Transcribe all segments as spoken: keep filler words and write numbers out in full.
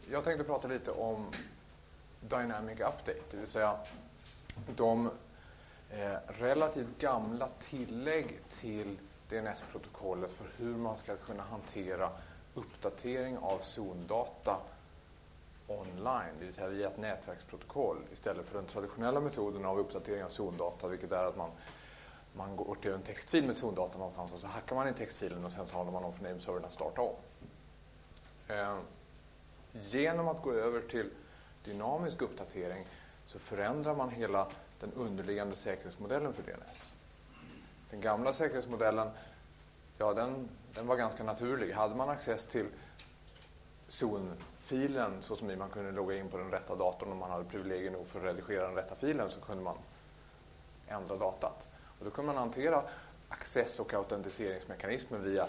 jag tänkte prata lite om Dynamic Update, det vill säga de eh, relativt gamla tillägg till D N S-protokollet för hur man ska kunna hantera uppdatering av zondata online, det vill säga via ett nätverksprotokoll istället för den traditionella metoden av uppdatering av zondata, vilket är att man, man går till en textfil med zondata någonstans och så hackar man in textfilen och sen så handlar man om för nameservern att starta om. Eh, genom att gå över till dynamisk uppdatering så förändrar man hela den underliggande säkerhetsmodellen för D N S. Den gamla säkerhetsmodellen, ja, den, den var ganska naturlig. Hade man access till zonfilen så som man kunde logga in på den rätta datorn och man hade privilegier nog för att redigera den rätta filen, så kunde man ändra datat. Och då kunde man hantera access- och autentiseringsmekanismen via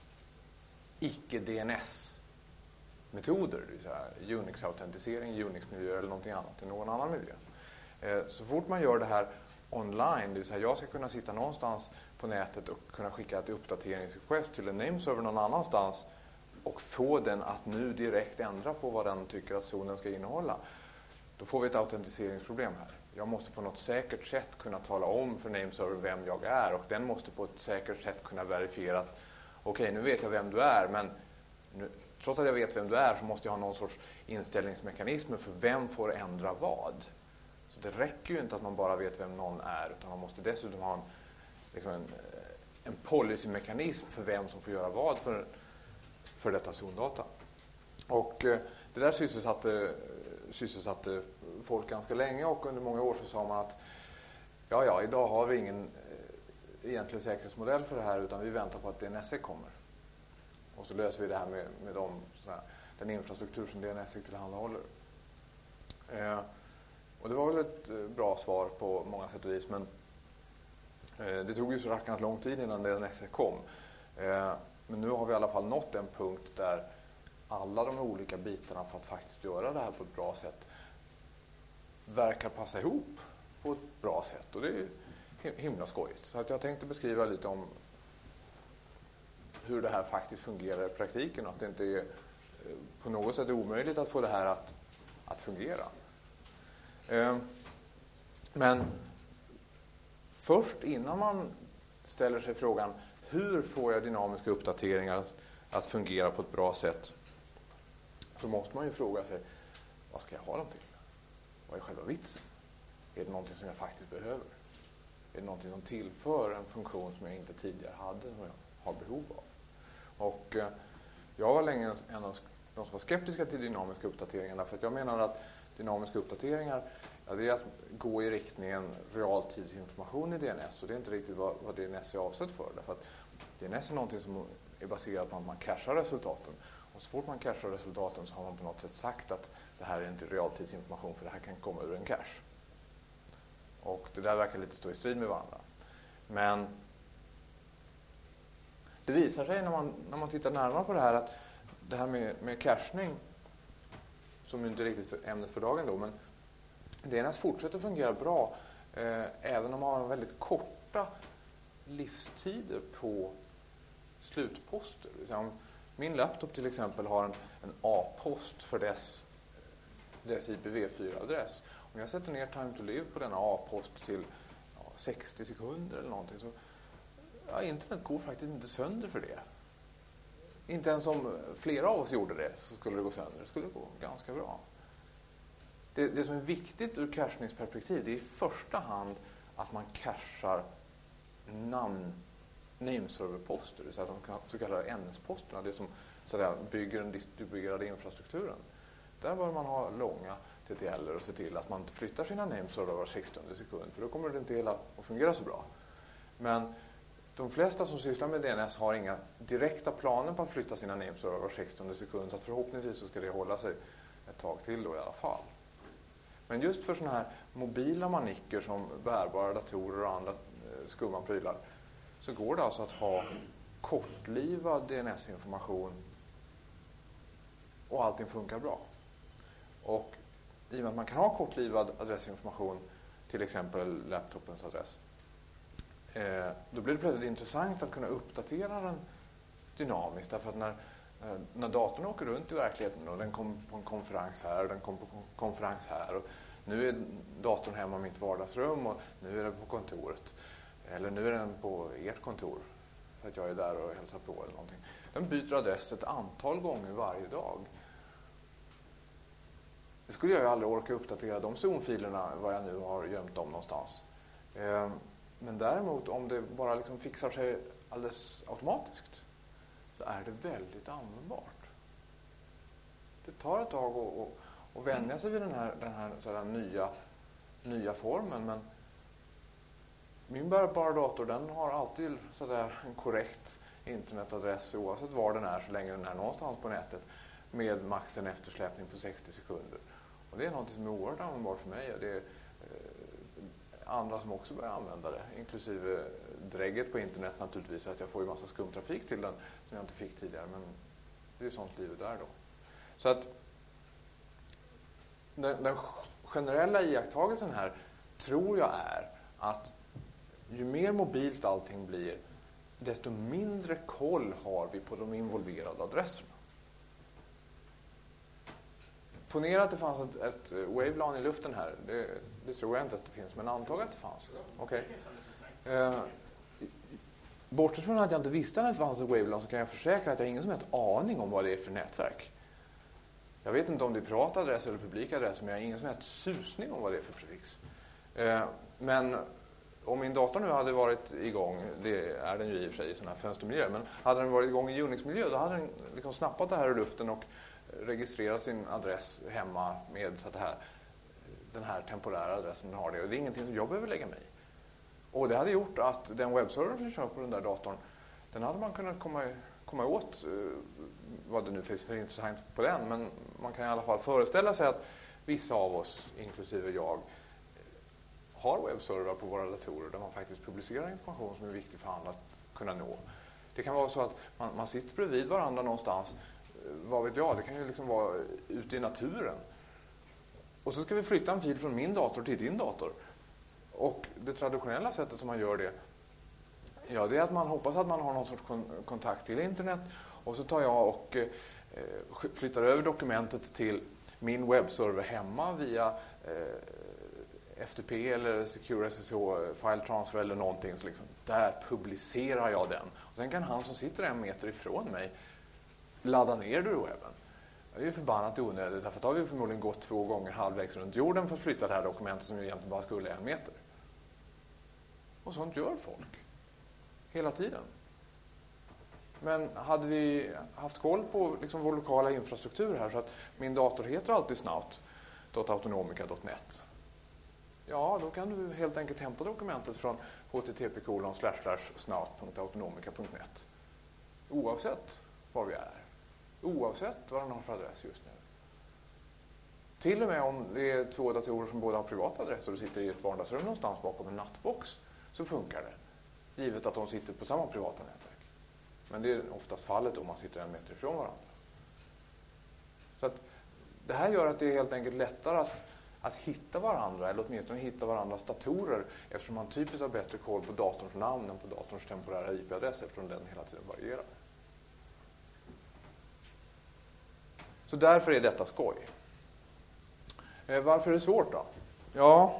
icke-D N S-metoder, det vill säga Unix-autentisering, Unix-miljö eller någonting annat i någon annan miljö. Så fort man gör det här online, det vill säga jag ska kunna sitta någonstans på nätet och kunna skicka ett uppdateringsrequest till en nameserver någon annanstans och få den att nu direkt ändra på vad den tycker att zonen ska innehålla, då får vi ett autentiseringsproblem här. Jag måste på något säkert sätt kunna tala om för nameserver vem jag är, och den måste på ett säkert sätt kunna verifiera att okej, okay, nu vet jag vem du är, men nu, trots att jag vet vem du är så måste jag ha någon sorts inställningsmekanismer för vem får ändra vad. Så det räcker ju inte att man bara vet vem någon är, utan man måste dessutom ha en, liksom en, en policymekanism för vem som får göra vad för, för detta zondata. Och eh, det där sysselsatte, sysselsatte folk ganska länge, och under många år så sa man att ja, ja, idag har vi ingen eh, egentlig säkerhetsmodell för det här, utan vi väntar på att D N S kommer. Och så löser vi det här med, med de, sådär, den infrastruktur som D N S tillhandahåller. Eh, och det var väl ett eh, bra svar på många sätt och vis, men eh, det tog ju så rackarns lång tid innan D N S kom. Eh, men nu har vi i alla fall nått en punkt där alla de olika bitarna för att faktiskt göra det här på ett bra sätt verkar passa ihop på ett bra sätt, och det är ju himla skojigt. Så att jag tänkte beskriva lite om hur det här faktiskt fungerar i praktiken, och att det inte är på något sätt omöjligt att få det här att, att fungera. Men först innan man ställer sig frågan hur får jag dynamiska uppdateringar att fungera på ett bra sätt, så måste man ju fråga sig, vad ska jag ha dem till? Vad är själva vitsen? Är det någonting som jag faktiskt behöver? Är det någonting som tillför en funktion som jag inte tidigare hade, som jag har behov av? Och eh, jag var länge en av de som var skeptiska till dynamiska uppdateringar, därför att jag menar att dynamiska uppdateringar, ja, det är att gå i riktningen realtidsinformation i D N S, och det är inte riktigt vad, vad D N S är avsett för, därför att D N S är någonting som är baserat på att man cachar resultaten, och så fort man cachar resultaten så har man på något sätt sagt att det här är inte realtidsinformation, för det här kan komma ur en cache. Och det där verkar lite stå i strid med varandra. Men det visar sig när man, när man tittar närmare på det här, att det här med, med cachning, som ju inte är riktigt för ämnet för dagen då, men D N S fortsätter fungera bra eh, även om man har väldigt korta livstider på slutposter. Om min laptop till exempel har en, en A-post för dess, dess I P v fyra-adress. Om jag sätter ner time to live på denna A-post till ja, sextio sekunder eller någonting, så ja, internet går faktiskt inte sönder för det. Inte ens om flera av oss gjorde det så skulle det gå sönder. Det skulle gå ganska bra. Det, det som är viktigt ur cachningsperspektiv, det är i första hand att man cachar namn, nameserverposter, det är de så kallade N S-posterna, det som så att säga, bygger den distribuerade infrastrukturen. Där bör man ha långa T T L och se till att man inte flyttar sina nameserver var sextionde sekund, för då kommer det inte hela att fungera så bra. Men de flesta som sysslar med D N S har inga direkta planer på att flytta sina nameserver var sextionde sekund, så att förhoppningsvis så ska det hålla sig ett tag till då i alla fall. Men just för såna här mobila manicker som bärbara datorer och andra skumma prylar, så går det alltså att ha kortlivad D N S-information och allting funkar bra. Och i och med att man kan ha kortlivad adressinformation, till exempel laptopens adress, eh, då blir det plötsligt intressant att kunna uppdatera den dynamiskt. Därför att när, När datorn åker runt i verkligheten och den kommer på en konferens här och den kommer på en konferens här och nu är datorn hemma i mitt vardagsrum och nu är den på kontoret. Eller nu är den på ert kontor för att jag är där och hälsar på eller någonting. Den byter adress ett antal gånger varje dag. Det skulle jag ju aldrig orka uppdatera de zonfilerna vad jag nu har gömt dem någonstans. Men däremot om det bara liksom fixar sig alldeles automatiskt så är det väldigt användbart. Det tar ett tag att och, och vänja sig vid den här, den här, så här nya, nya formen. Men min bärbara dator den har alltid så där en korrekt internetadress oavsett var den är så länge den är någonstans på nätet med max en eftersläpning på sextio sekunder. Och det är något som är oerhört användbart för mig. Det är eh, andra som också börjar använda det, inklusive drägget på internet naturligtvis, att jag får ju massa skumtrafik till den som jag inte fick tidigare, men det är sånt livet är då. Så att den, den generella iakttagelsen här tror jag är att ju mer mobilt allting blir, desto mindre koll har vi på de involverade adresserna. Ponera att det fanns ett, ett wavelan i luften här. Det, det tror jag inte att det finns, men antag att det fanns. Okej. Okay. Eh, bortsett från att jag inte visste att det fanns ett wavelan så kan jag försäkra att jag har ingen som helst aning om vad det är för nätverk. Jag vet inte om det är privata adresser eller publika adresser, men jag har ingen som helst susning om vad det är för prefix. Eh, men om min dator nu hade varit igång, det är den ju i och för sig i sån här fönstermiljö, men hade den varit igång i Unix-miljö då hade den liksom snappat det här ur luften och registrerat sin adress hemma med så att det här, den här temporära adressen den har det. Och det är ingenting som jag behöver lägga mig i. Och det hade gjort att den webbserver som kör på den där datorn, den hade man kunnat komma, komma åt, vad det nu finns för intressant på den, men man kan i alla fall föreställa sig att vissa av oss, inklusive jag, har webbserver på våra datorer där man faktiskt publicerar information som är viktig för andra att kunna nå. Det kan vara så att man, man sitter bredvid varandra någonstans, vad vet jag, det kan ju liksom vara ute i naturen. Och så ska vi flytta en fil från min dator till din dator. Och det traditionella sättet som man gör det, ja, det är att man hoppas att man har någon sorts kon- kontakt till internet. Och så tar jag och eh, flyttar över dokumentet till min webbserver hemma via eh, F T P eller Secure S S H file transfer eller någonting. Så liksom, där publicerar jag den. Och sen kan han som sitter en meter ifrån mig ladda ner det ur webben. Det är ju förbannat onödigt, därför att då har vi förmodligen gått två gånger halvvägs runt jorden för att flytta det här dokumentet som egentligen bara skulle en meter. Och sånt gör folk. Hela tiden. Men hade vi haft koll på liksom vår lokala infrastruktur här, så att min dator heter alltid snout punkt autonomica punkt net. Ja, då kan du helt enkelt hämta dokumentet från h t t p kolon slash slash snout punkt autonomica punkt net. Oavsett var vi är. Oavsett vad den har för adress just nu. Till och med om det är två datorer som båda har privata adresser och sitter i ett vardagsrum någonstans bakom en nattbox, så funkar det. Givet att de sitter på samma privata nätverk. Men det är oftast fallet om man sitter en meter ifrån varandra. Så att det här gör att det är helt enkelt lättare att, att hitta varandra, eller åtminstone hitta varandras datorer, eftersom man typiskt har bättre koll på datorns namn än på datorns temporära I P-adress, eftersom den hela tiden varierar. Så därför är detta skoj. Eh, varför är det svårt då? Ja,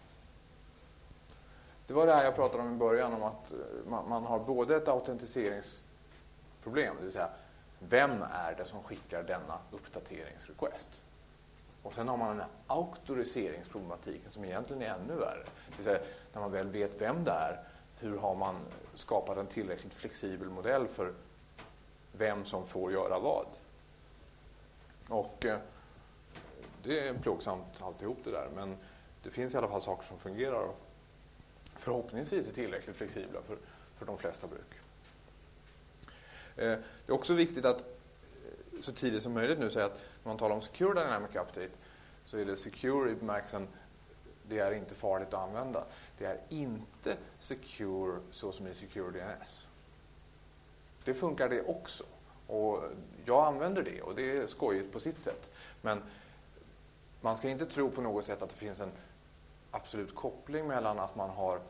det var det här jag pratade om i början, om att man, man har både ett autentiseringsproblem, det vill säga vem är det som skickar denna uppdateringsrequest? Och sen har man den här auktoriseringsproblematiken som egentligen är ännu värre. Det vill säga, när man väl vet vem det är, hur har man skapat en tillräckligt flexibel modell för vem som får göra vad? Och eh, det är plågsamt alltihop det där, men det finns i alla fall saker som fungerar och förhoppningsvis är tillräckligt flexibla för, för de flesta bruk. Eh, det är också viktigt att så tidigt som möjligt nu säga att när man talar om Secure Dynamic Update så är det secure i bemärkelsen det är inte farligt att använda. Det är inte secure så som i Secure D N S. Det funkar det också. Och jag använder det och det är skojigt på sitt sätt. Men man ska inte tro på något sätt att det finns en absolut koppling mellan att man har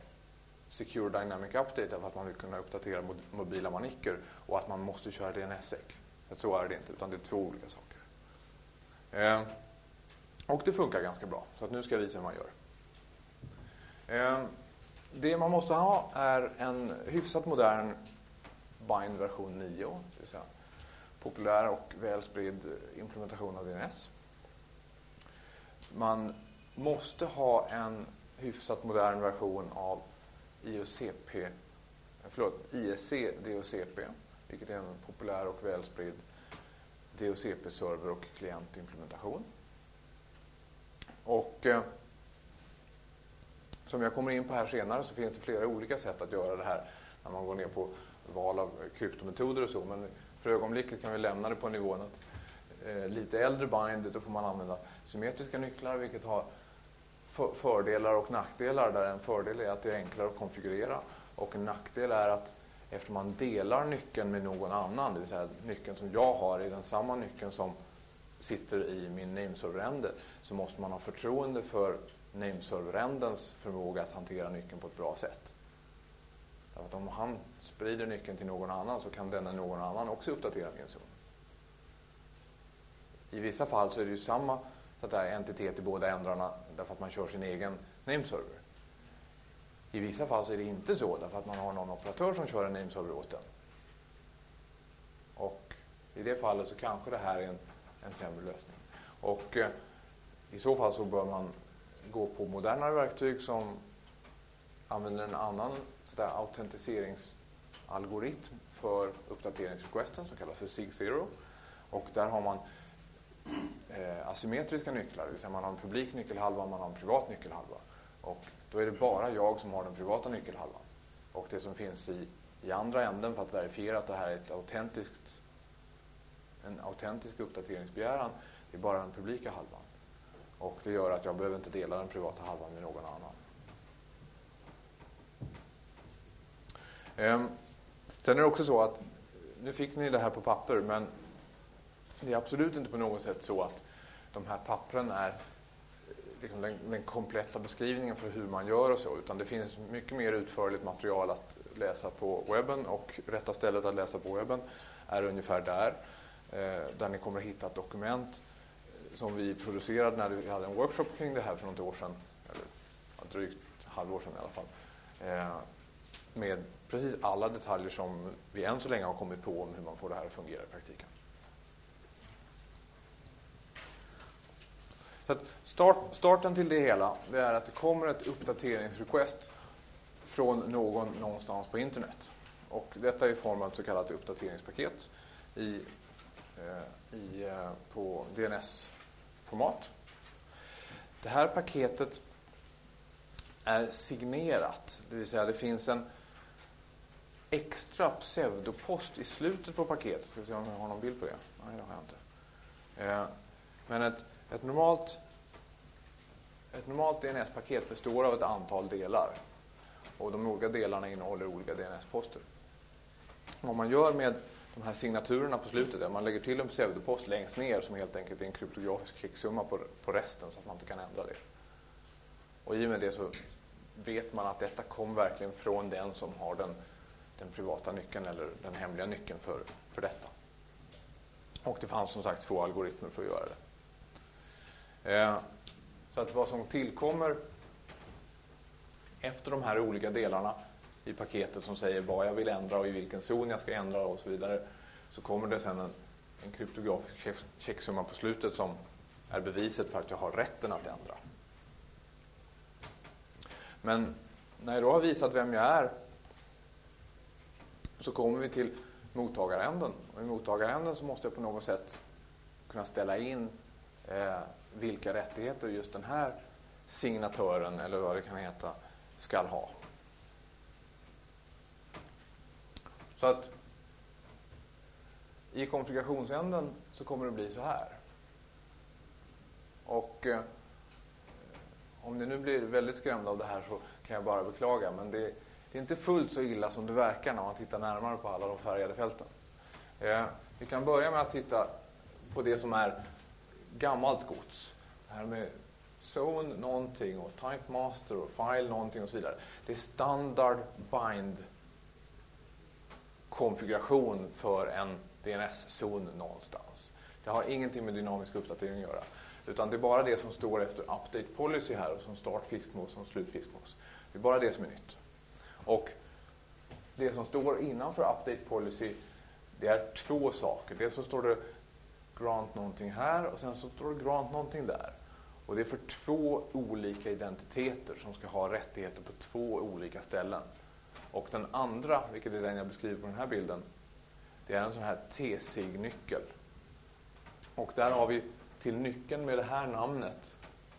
Secure Dynamic Update för att man vill kunna uppdatera mobila manicker och att man måste köra D N S-sec. Så är det inte, utan det är två olika saker. Eh, och det funkar ganska bra, så att nu ska jag visa hur man gör. Eh, det man måste ha är en hyfsat modern bind version nio, det vill säga populär och välspridd implementation av D N S. Man måste ha en hyfsat modern version av I O C P, förlåt, I S C D O C P, vilket är en populär och välspridd D O C P-server och klientimplementation. Och eh, som jag kommer in på här senare så finns det flera olika sätt att göra det här när man går ner på val av kryptometoder och så. Men för ögonblicket kan vi lämna det på nivån att eh, lite äldre bind, då får man använda symmetriska nycklar, vilket har för- fördelar och nackdelar. Där en fördel är att det är enklare att konfigurera, och en nackdel är att eftersom man delar nyckeln med någon annan, det vill säga nyckeln som jag har är den samma nyckeln som sitter i min nameserver-ände, så måste man ha förtroende för nameserver-ändens förmåga att hantera nyckeln på ett bra sätt. Därför att om han sprider nyckeln till någon annan så kan denna någon annan också uppdatera min zon. I vissa fall så är det ju samma så att det är entitet i båda ändrarna därför att man kör sin egen nameserver. I vissa fall så är det inte så därför att man har någon operatör som kör en nameserver åt den. Och i det fallet så kanske det här är en, en sämre lösning. Och eh, i så fall så bör man gå på modernare verktyg som använder en annan sådär autentiseringsalgoritm för uppdateringsrequesten som kallas för sig zero. Och där har man eh, asymmetriska nycklar, det vill säga man har en publik nyckelhalva och man har en privat nyckelhalva. Och då är det bara jag som har den privata nyckelhalvan. Och det som finns i, i andra änden för att verifiera att det här är ett autentiskt, en autentisk uppdateringsbegäran, det är bara den publika halvan. Och det gör att jag behöver inte dela den privata halvan med någon annan. Ehm, sen är det också så att, nu fick ni det här på papper, men det är absolut inte på något sätt så att de här pappren är liksom den, den kompletta beskrivningen för hur man gör och så, utan det finns mycket mer utförligt material att läsa på webben, och rätta stället att läsa på webben är ungefär där, eh, där ni kommer att hitta ett dokument som vi producerade när vi hade en workshop kring det här för något år sedan, eller drygt halvår sedan i alla fall, eh, med precis alla detaljer som vi än så länge har kommit på om hur man får det här att fungera i praktiken. Så att start, starten till det hela, det är att det kommer ett uppdateringsrequest från någon någonstans på internet. Och detta är i form av ett så kallat uppdateringspaket i, eh, i, eh, på D N S-format. Det här paketet är signerat, det vill säga det finns en extra pseudopost i slutet på paketet. Ska vi se om jag har någon bild på det? Nej, det har jag inte. Eh, men ett Ett normalt, ett normalt D N S-paket består av ett antal delar. Och de olika delarna innehåller olika D N S-poster. Vad man gör med de här signaturerna på slutet är att man lägger till en pseudopost längst ner som helt enkelt är en kryptografisk checksumma på, på resten så att man inte kan ändra det. Och i och med det så vet man att detta kom verkligen från den som har den, den privata nyckeln eller den hemliga nyckeln för, för detta. Och det fanns som sagt två algoritmer för att göra det. Så att vad som tillkommer efter de här olika delarna i paketet som säger vad jag vill ändra och i vilken zon jag ska ändra och så vidare, så kommer det sen en, en kryptografisk checksumma på slutet som är beviset för att jag har rätten att ändra. Men när jag då har visat vem jag är så kommer vi till mottagaränden. Och i mottagaränden så måste jag på något sätt kunna ställa in eh, vilka rättigheter just den här signatören, eller vad det kan heta, ska ha. Så att i konfigurationsänden så kommer det bli så här. Och eh, om ni nu blir väldigt skrämda av det här så kan jag bara beklaga, men det, det är inte fullt så illa som det verkar när man tittar närmare på alla de färgade fälten. Eh, vi kan börja med att titta på det som är gammalt gods. Det här med zone någonting och type master och file någonting och så vidare. Det är standard bind konfiguration för en D N S-zon någonstans. Det har ingenting med dynamisk uppdatering att göra. Utan det är bara det som står efter update policy här och som start fiskmås och slut fiskmås. Det är bara det som är nytt. Och det som står innanför update policy, det är två saker. Dels så står det grant någonting här och sen så står det grant någonting där. Och det är för två olika identiteter som ska ha rättigheter på två olika ställen. Och den andra, vilket är den jag beskriver på den här bilden, det är en sån här T-sig-nyckel. Och där har vi till nyckeln med det här namnet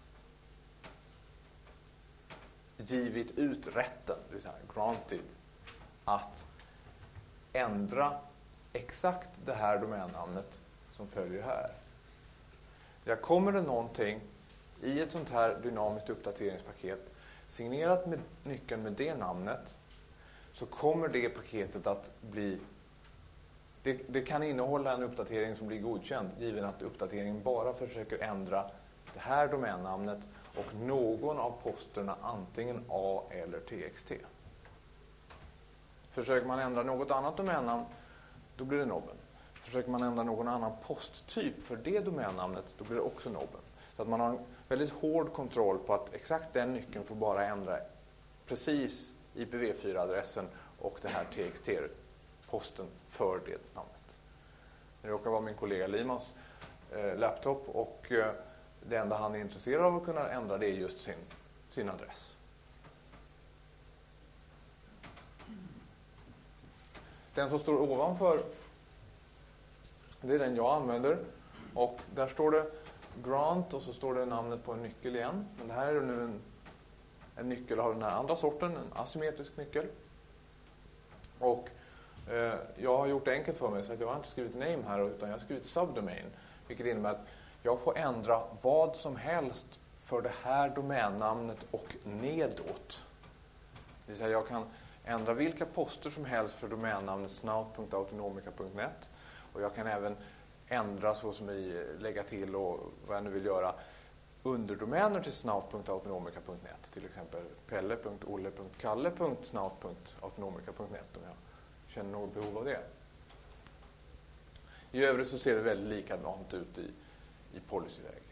givit ut rätten, det vill säga granted, att ändra exakt det här domännamnet som följer här. Där kommer det någonting i ett sånt här dynamiskt uppdateringspaket signerat med nyckeln med det namnet, så kommer det paketet att bli det, det kan innehålla en uppdatering som blir godkänd, given att uppdateringen bara försöker ändra det här domännamnet och någon av posterna antingen A eller T X T. Försöker man ändra något annat domännamn, då blir det nobben. Försöker man ändra någon annan posttyp för det domännamnet, då blir det också nobben. Så att man har en väldigt hård kontroll på att exakt den nyckeln får bara ändra precis I P v fyra-adressen och det här T X T-posten för det namnet. Det råkar vara min kollega Limans eh, laptop och eh, det enda han är intresserad av att kunna ändra, det är just sin, sin adress. Den som står ovanför, det är den jag använder, och där står det grant och så står det namnet på en nyckel igen. Men det här är nu en, en nyckel av den här andra sorten, en asymmetrisk nyckel. Och eh, jag har gjort det enkelt för mig, så att jag har inte skrivit name här utan jag har skrivit subdomain, vilket innebär att jag får ändra vad som helst för det här domännamnet och nedåt. Det vill säga jag kan ändra vilka poster som helst för domännamnet snout punkt autonomica punkt net, och jag kan även ändra så som i lägga till och vad jag nu vill göra underdomäner till snout punkt autonomica punkt net, till exempel pelle punkt olle punkt kalle punkt snout punkt autonomica punkt net om jag känner något behov av det. I övrigt så ser det väldigt likadant ut i, i policyväg.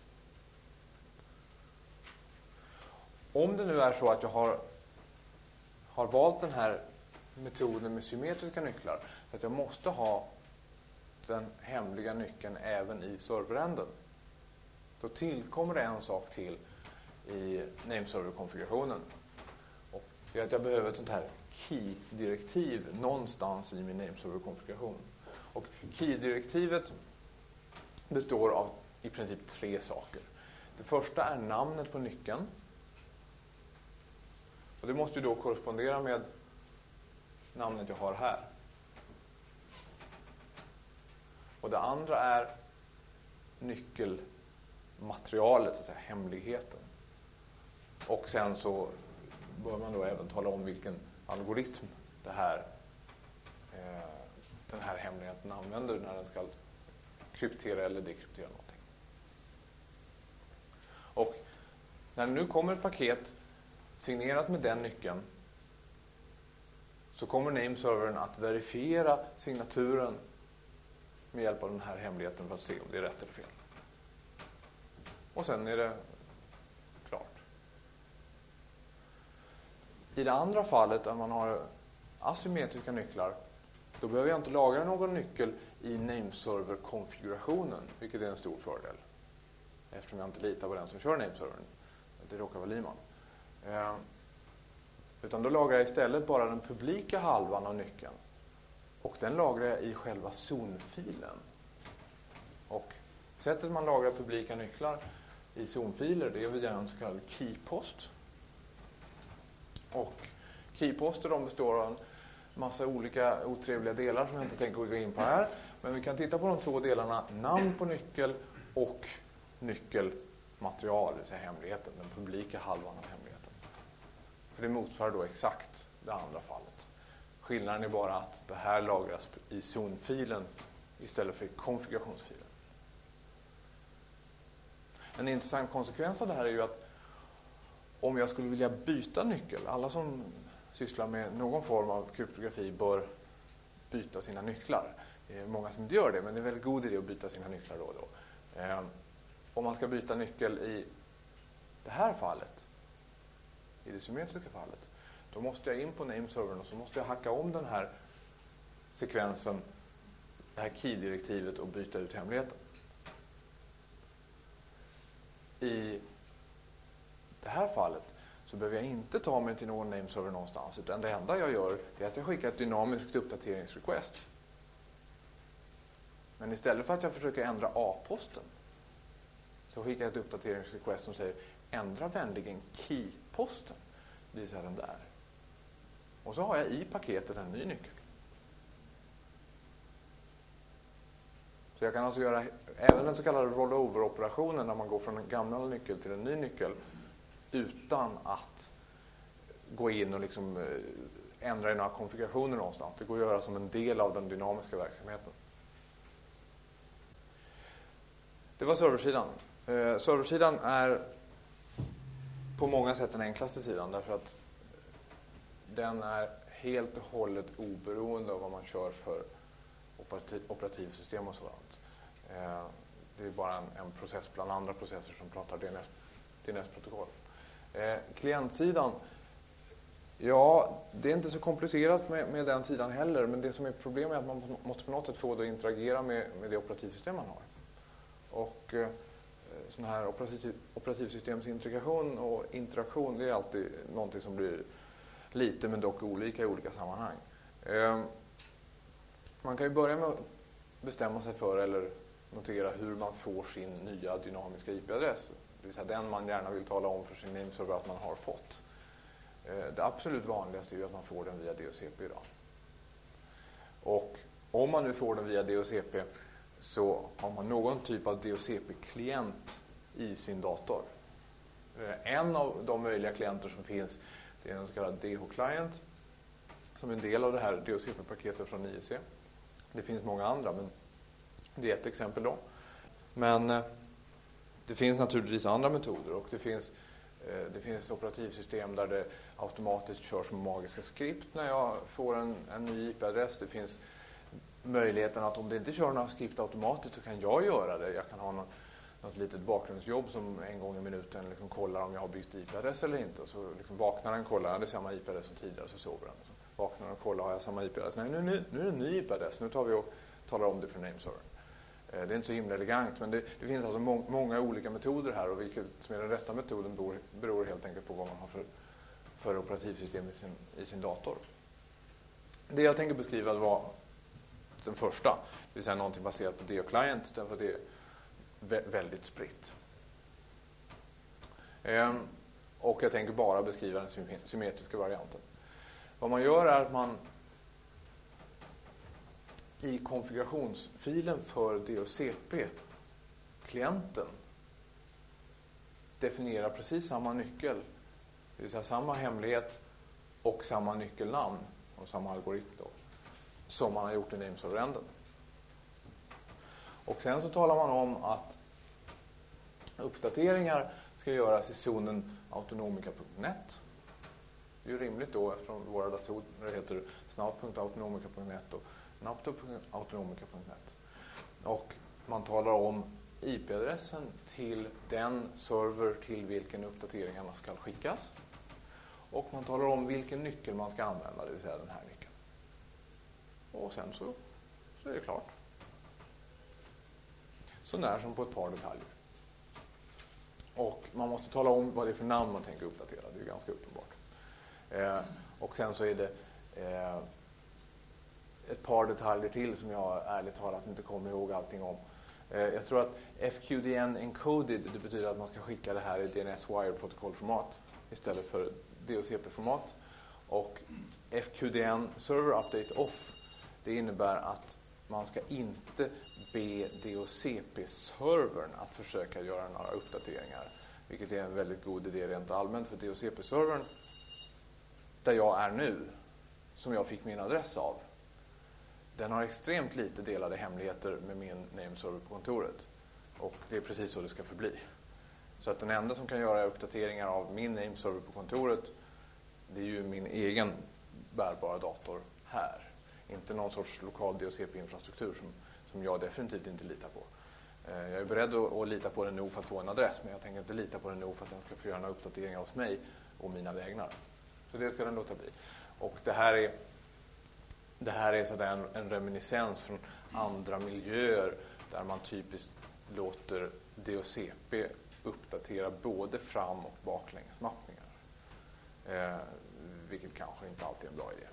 Om det nu är så att jag har, har valt den här metoden med symmetriska nycklar, så att jag måste ha den hemliga nyckeln även i serveränden, då tillkommer det en sak till i nameserver-konfigurationen. Och det är att jag behöver ett sånt här key-direktiv någonstans i min nameserver-konfiguration. Och key-direktivet består av i princip tre saker. Det första är namnet på nyckeln. Och det måste ju då korrespondera med namnet jag har här. Och det andra är nyckelmaterialet, så att säga, hemligheten. Och sen så bör man då även tala om vilken algoritm det här, eh, den här hemligheten använder när den ska kryptera eller dekryptera någonting. Och när det nu kommer ett paket signerat med den nyckeln, så kommer nameservern att verifiera signaturen med hjälp av den här hemligheten för att se om det är rätt eller fel. Och sen är det klart. I det andra fallet, där man har asymmetriska nycklar, då behöver jag inte lagra någon nyckel i nameserver-konfigurationen, vilket är en stor fördel. Eftersom jag inte litar på den som kör nameservern. Det råkar vara Liman. Eh, utan då lagrar jag istället bara den publika halvan av nyckeln. Och den lagrar jag i själva zonfilen. Och sättet man lagrar publika nycklar i zonfiler, det är via en så kallad keypost. Och keyposter, de består av en massa olika otrevliga delar som jag inte tänker gå in på här. Men vi kan titta på de två delarna, namn på nyckel och nyckelmaterial, det vill säga hemligheten, den publika halvan av hemligheten. För det motsvarar då exakt det andra fallet. Skillnaden är bara att det här lagras i zonfilen istället för i konfigurationsfilen. En intressant konsekvens av det här är ju att om jag skulle vilja byta nyckel, alla som sysslar med någon form av kryptografi bör byta sina nycklar. är många som inte gör det, men det är en väldigt god idé att byta sina nycklar då och då. Eh, om man ska byta nyckel i det här fallet, i det symmetriska fallet, då måste jag in på nameservern och så måste jag hacka om den här sekvensen, det här key-direktivet och byta ut hemligheten. I det här fallet så behöver jag inte ta mig till någon nameserver någonstans, utan det enda jag gör är att jag skickar ett dynamiskt uppdateringsrequest. Men istället för att jag försöker ändra A-posten så skickar jag ett uppdateringsrequest som säger ändra vänligen key-posten. Det vill säga den där. Och så har jag i paketet en ny nyckel. Så jag kan alltså göra även den så kallade rollover-operationen när man går från en gammal nyckel till en ny nyckel utan att gå in och liksom ändra i några konfigurationer någonstans. Det går att göra som en del av den dynamiska verksamheten. Det var serversidan. Eh, serversidan är på många sätt den enklaste sidan därför att den är helt och hållet oberoende av vad man kör för operativ, operativsystem och sådant. Eh, det är bara en, en process bland andra processer som pratar D N S, D N S-protokoll. Eh, klientsidan, ja, det är inte så komplicerat med, med den sidan heller, men det som är problemet är att man måste på något sätt få det att interagera med, med det operativsystem man har. Och eh, sån här operativ, operativsystemsintegration och interaktion, det är alltid någonting som blir lite men dock olika i olika sammanhang. Eh, man kan ju börja med att bestämma sig för eller notera hur man får sin nya dynamiska I P-adress. Det vill säga den man gärna vill tala om för sin nameserver att man har fått. Eh, det absolut vanligaste är ju att man får den via D H C P idag. Och om man nu får den via D H C P så har man någon typ av D H C P-klient i sin dator. En av de möjliga klienter som finns, det är en så kallad D H-client som är en del av det här D H C P-paketet från I E C. Det finns många andra, men det är ett exempel då. Men det finns naturligtvis andra metoder och det finns, det finns operativsystem där det automatiskt körs med magiska skript när jag får en, en ny I P-adress. Det finns möjligheten att om det inte kör några skript automatiskt så kan jag göra det. Jag kan ha något, något litet bakgrundsjobb som en gång i minuten liksom kollar om jag har bytt I P-adress eller inte. Och så liksom vaknar den och kollar, ja, det är samma I P-adress som tidigare, så sover den. Så vaknar den och kollar, har jag samma I P-adress? Nej, nu, nu, nu är det en ny I P-adress. Nu tar vi och talar om det för nameservern. Det är inte så himla elegant, men det, det finns alltså må, många olika metoder här och vilket som är den rätta metoden beror, beror helt enkelt på vad man har för, för operativsystem i sin, i sin dator. Det jag tänker beskriva var den första, det vill säga någonting baserat på D H-client, därför att det är vä- väldigt spritt. Ehm, och jag tänker bara beskriva den sym- symmetriska varianten. Vad man gör är att man i konfigurationsfilen för D H C P-klienten definierar precis samma nyckel, det vill säga samma hemlighet och samma nyckelnamn och samma algoritm då, som man har gjort i nameserver-änden. Och sen så talar man om att uppdateringar ska göras i zonen autonomica punkt net. Det är ju rimligt då eftersom våra datorer heter snabb punkt autonomica punkt net och napp punkt autonomica punkt net. Och man talar om I P-adressen till den server till vilken uppdateringarna ska skickas. Och man talar om vilken nyckel man ska använda, det vill säga den här nyckeln. Och sen så, så är det klart. Så när som på ett par detaljer. Och man måste tala om vad det är för namn man tänker uppdatera. Det är ganska uppenbart. Eh, och sen så är det eh, ett par detaljer till som jag ärligt talat inte kommer ihåg allting om. Eh, jag tror att F Q D N encoded, det betyder att man ska skicka det här i D N S wire protokollformat istället för D H C P-format. Och F Q D N server update off, det innebär att man ska inte be D H C P-servern att försöka göra några uppdateringar. Vilket är en väldigt god idé rent allmänt, för D H C P-servern där jag är nu, som jag fick min adress av, den har extremt lite delade hemligheter med min nameserver på kontoret. Och det är precis så det ska förbli. Så att den enda som kan göra uppdateringar av min nameserver på kontoret, det är ju min egen bärbara dator här. Inte någon sorts lokal D H C P-infrastruktur som, som jag definitivt inte litar på. Jag är beredd att, att lita på den nog för att få en adress, men jag tänker inte lita på den nog för att den ska få göra några uppdateringar hos mig och mina vägnar. Så det ska den låta bli. Och det här är, det här är så att en, en reminiscens från andra miljöer där man typiskt låter D H C P uppdatera både fram- och baklängesmappningar. Eh, vilket kanske inte alltid är en bra idé.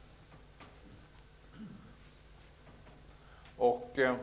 Och eh,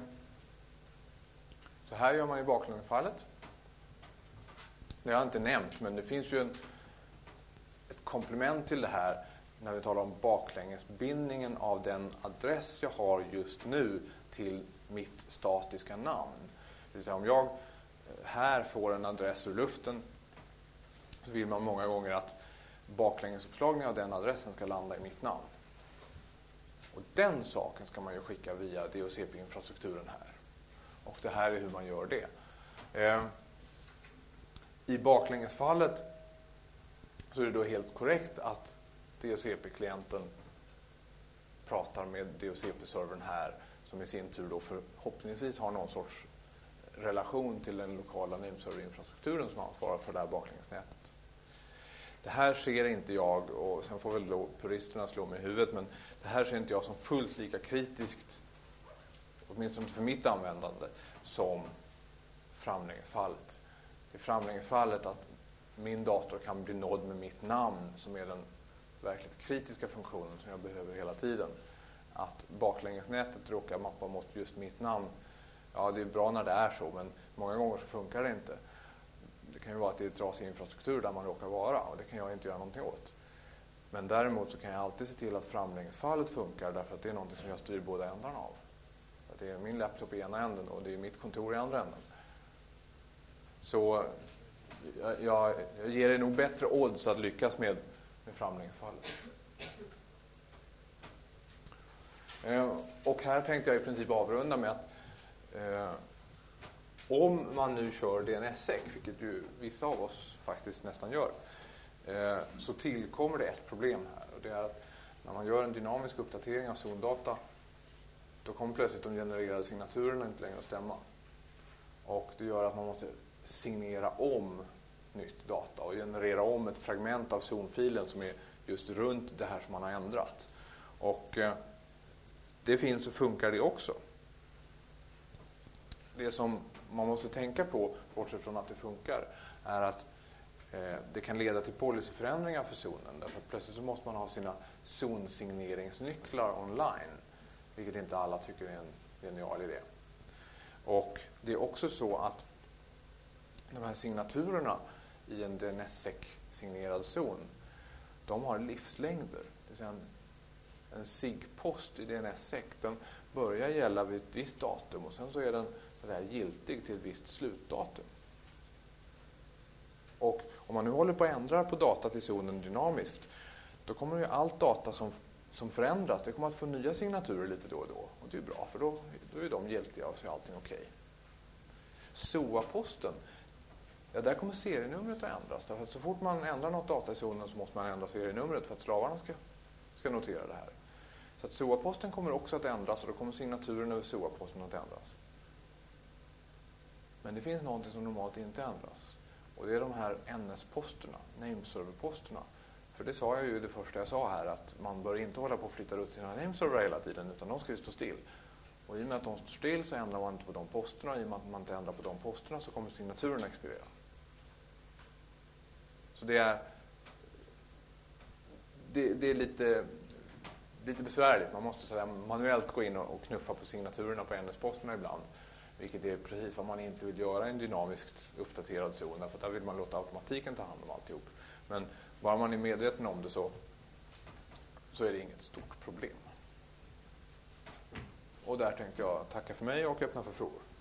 så här gör man i baklängesfallet. Det har jag inte nämnt, men det finns ju en, ett komplement till det här när vi talar om baklängesbindningen av den adress jag har just nu till mitt statiska namn. Det vill säga om jag här får en adress ur luften så vill man många gånger att baklängesuppslagningen av den adressen ska landa i mitt namn. Och den saken ska man ju skicka via D H C P-infrastrukturen här. Och det här är hur man gör det. Eh, I baklängesfallet så är det då helt korrekt att D H C P-klienten pratar med D H C P-servern här, som i sin tur då förhoppningsvis har någon sorts relation till den lokala nameserver-infrastrukturen som ansvarar för det här baklängesnätet. Det här ser inte jag, och sen får väl då puristerna slå mig i huvudet, men det här ser inte jag som fullt lika kritiskt, åtminstone för mitt användande, som framlängesfallet. Det är framlängesfallet att min dator kan bli nådd med mitt namn, som är den verkligt kritiska funktionen som jag behöver hela tiden. Att baklängesnätet råkar mappa mot just mitt namn, ja, det är bra när det är så, men många gånger så funkar det inte. Det kan ju vara att det är trasig infrastruktur där man råkar vara, och det kan jag inte göra någonting åt. Men däremot så kan jag alltid se till att framlängesfallet funkar, därför att det är någonting som jag styr båda ändarna av. Det är min laptop i ena änden och det är mitt kontor i andra änden. Så jag, jag, jag ger det nog bättre odds att lyckas med, med framlängesfallet. Eh, och här tänkte jag i princip avrunda med att eh, om man nu kör D N S-sec, vilket ju vissa av oss faktiskt nästan gör, eh, så tillkommer det ett problem här. Och det är att när man gör en dynamisk uppdatering av zondata, då kommer plötsligt de genererade signaturerna inte längre att stämma. Och det gör att man måste signera om nytt data och generera om ett fragment av zonfilen som är just runt det här som man har ändrat. Och eh, det finns och funkar det också. Det som man måste tänka på, bortsett från att det funkar, är att eh, det kan leda till policyförändringar för zonen. Därför att plötsligt så måste man ha sina zonsigneringsnycklar online, vilket inte alla tycker är en genial idé. Och det är också så att de här signaturerna i en D N S-sec-signerad zon, de har livslängder. Det vill säga en, en S I G-post i D N S-sec, den börjar gälla vid ett visst datum och sen så är den så att säga giltig till ett visst slutdatum. Och om man nu håller på att ändra på datat i zonen dynamiskt, då kommer ju allt data som, som förändras, det kommer att få nya signaturer lite då och då. Och det är bra, för då, då är de giltiga och så är allting okej. Okay. S O A-posten, ja, där kommer serienumret att ändras. Därför att så fort man ändrar något data i zonen så måste man ändra serienumret för att slavarna ska, ska notera det här. Så att S O A-posten kommer också att ändras, och då kommer signaturen över S O A-posten att ändras. Men det finns någonting som normalt inte ändras. Och det är de här N S-posterna, nameserver-posterna. För det sa jag ju det första jag sa här, att man bör inte hålla på att flytta ut sina nameserver hela tiden, utan de ska ju stå still. Och i och med att de står still så ändrar man inte på de posterna, och i och med att man inte ändrar på de posterna så kommer signaturen att expirera. Så det är, det, det är lite, lite besvärligt. Man måste så där, manuellt gå in och knuffa på signaturerna på N S-posterna ibland. Vilket är precis vad man inte vill göra i en dynamiskt uppdaterad zon. För där vill man låta automatiken ta hand om alltihop. Men bara man är medveten om det så, så är det inget stort problem. Och där tänkte jag tacka för mig och öppna för frågor.